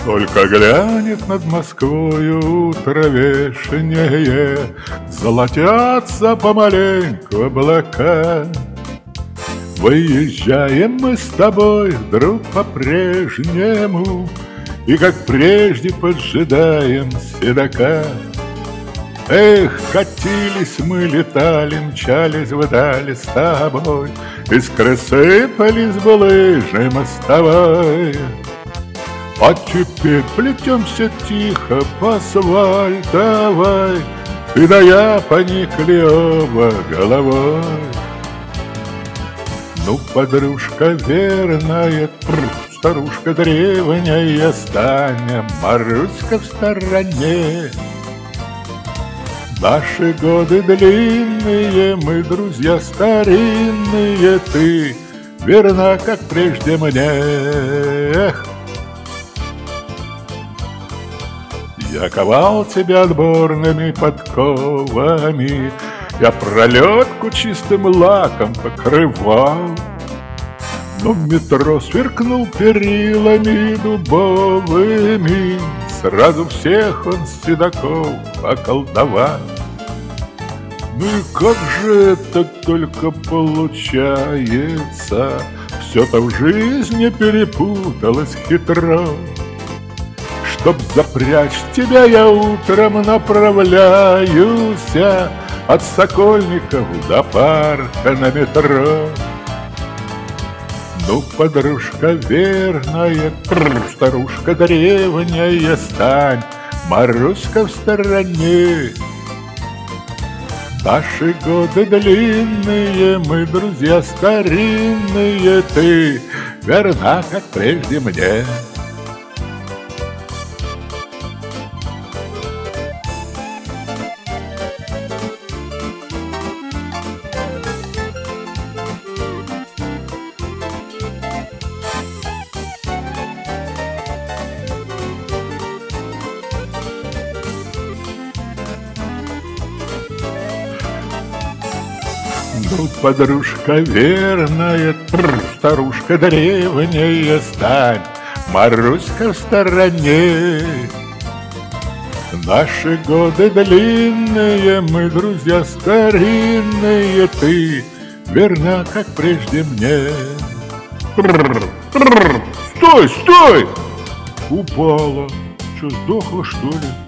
Только глянет над Москвою утро вешнее, золотятся помаленьку облака. Выезжаем мы с тобой, друг, по-прежнему, и как прежде поджидаем седока. Эх, катились мы, летали, мчались вдали с тобой, искры сыпались в лыжной мостовой. А теперь плетемся тихо по асфальтовой, ты да я поникли оба головой. Ну, подружка верная, старушка древняя, стань, Маруська в стороне. Наши годы длинные, мы друзья старинные, ты верна, как прежде мне. Эх! Я ковал тебя отборными подковами, я пролетку чистым лаком покрывал, но в метро сверкнул перилами дубовыми, сразу всех он седаков околдовал. Ну и как же это только получается, все-то в жизни перепуталось хитро. Чтоб запрячь тебя, я утром направляюсь от Сокольников до парка на метро. Ну, подружка верная, старушка древняя, стань, Маруська в стороне. Наши годы длинные, мы друзья старинные, ты верна, как прежде мне. Ну, подружка верная, старушка древняя, стань, Маруська в стороне. Наши годы длинные, мы друзья старинные, ты верна, как прежде мне. Стой, стой! Упала. Что, сдохла, что ли?